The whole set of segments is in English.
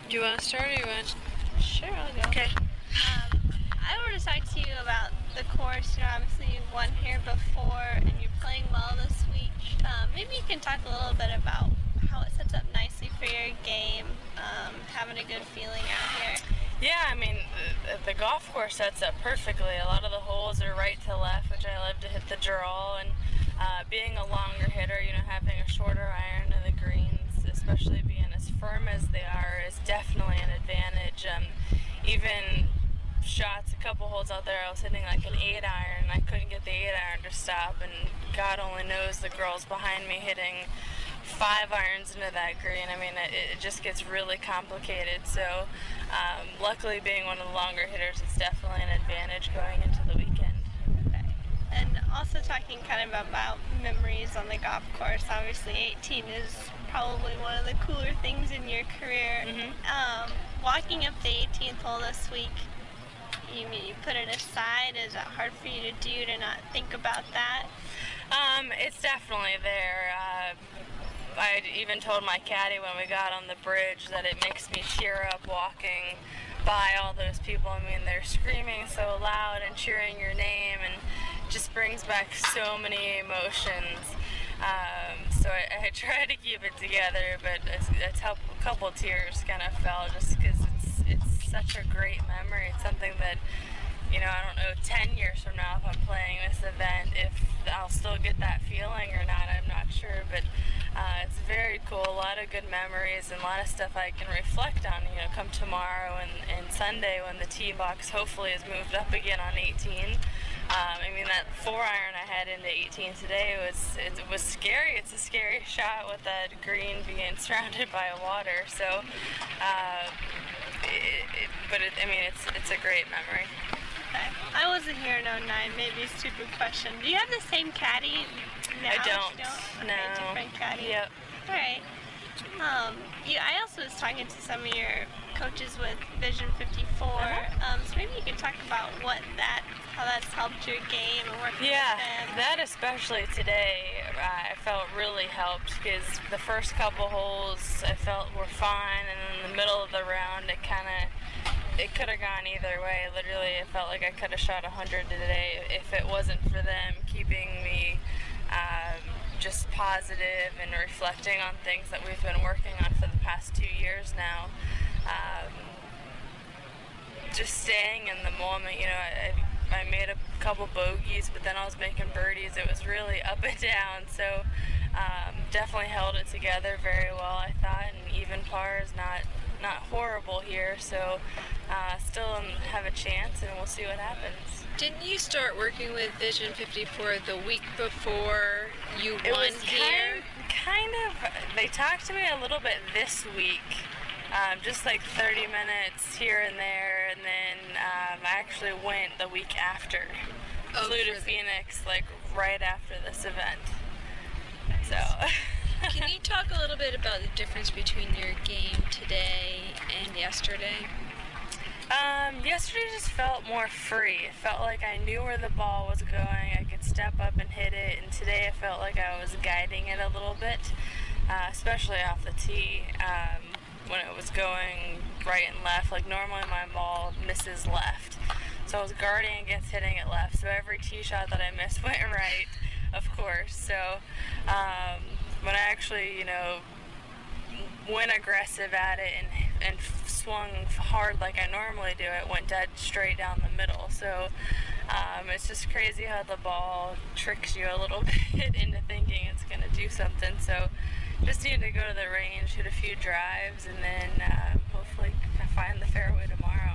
Do you want to start or you want? Sure, I'll go. Okay. I want to talk to you about the course. You know, obviously you won here before and you're playing well this week. Maybe you can talk a little bit about how it sets up nicely for your game, having a good feeling out here. Yeah, I mean, the golf course sets up perfectly. A lot of the holes are right to left, which I love to hit the draw, and being a longer hitter, you know, having a shorter iron to the greens, especially being as firm as they are, is definitely an advantage. Even shots, a couple holes out there, I was hitting like an 8-iron, and I couldn't get the 8-iron to stop, and God only knows the girls behind me hitting 5-irons into that green. I mean, it just gets really complicated. So, luckily, being one of the longer hitters, it's definitely an advantage going into the weekend. Okay. And also talking kind of about memories on the golf course. Obviously, 18 is probably one of the cooler things in your career. Mm-hmm. Walking up the 18th hole this week, you put it aside. Is it hard for you to do to not think about that? It's definitely there. I even told my caddy when we got on the bridge that it makes me tear up walking by all those people. I mean, they're screaming so loud and cheering your name, and just brings back so many emotions. So I try to keep it together, but a couple tears kind of fell just because it's such a great memory. It's something that, you know, I don't know, 10 years from now if I'm playing this event, if I'll still get that feeling or not, I'm not sure, but it's very cool, a lot of good memories and a lot of stuff I can reflect on, you know, come tomorrow and Sunday when the tee box hopefully is moved up again on 18. I mean, that 4-iron I had into 18 today it was scary. It's a scary shot with that green being surrounded by water, so I mean, it's a great memory. Okay. I wasn't here in 09, maybe a stupid question. Do you have the same caddy now? I don't. Okay, No. different caddy. Yep. All right. I also was talking to some of your coaches with Vision 54, so maybe you could talk about how that's helped your game and working with them. That especially today, I felt really helped because the first couple holes I felt were fine, and in the middle of the round it could have gone either way. Literally, it felt like I could have shot 100 today if it wasn't for them keeping me just positive and reflecting on things that we've been working on for the past 2 years now. Just staying in the moment, you know, I made a couple bogeys, but then I was making birdies. It was really up and down, so definitely held it together very well, I thought, and even par is not horrible here, so still have a chance, and we'll see what happens. Didn't you start working with Vision 54 the week before you won here? Kind of. They talked to me a little bit this week, just like 30 minutes here and there, and then I actually went the week after. Flew to Phoenix like right after this event. So. Can you talk a little bit about the difference between your game today and yesterday? Yesterday just felt more free. It felt like I knew where the ball was going. I could step up and hit it, and today I felt like I was guiding it a little bit, especially off the tee when it was going right and left. Like normally my ball misses left, so I was guarding against hitting it left. So every tee shot that I missed went right, of course. So when I actually, you know, went aggressive at it and swung hard like I normally do, it went dead straight down the middle. So it's just crazy how the ball tricks you a little bit into thinking it's going to do something. So just need to go to the range, hit a few drives, and then hopefully find the fairway tomorrow.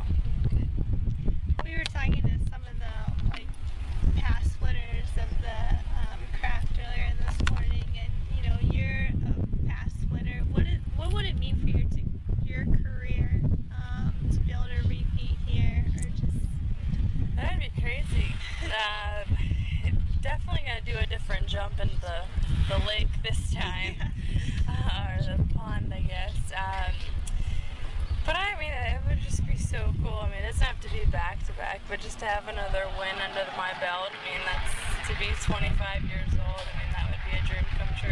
We were talking to some of the past winners of the craft earlier this morning, and you know, you're a past winner. What would it mean for your career to be able to repeat here, or just? That'd be crazy. Definitely gonna do a different jump in the lake this time, or the pond, I guess. But I mean, it would just be so cool. I mean, it doesn't have to be back to back, but just to have another win under my belt. I mean, that's to be 25 years old. I mean, that would be a dream come true.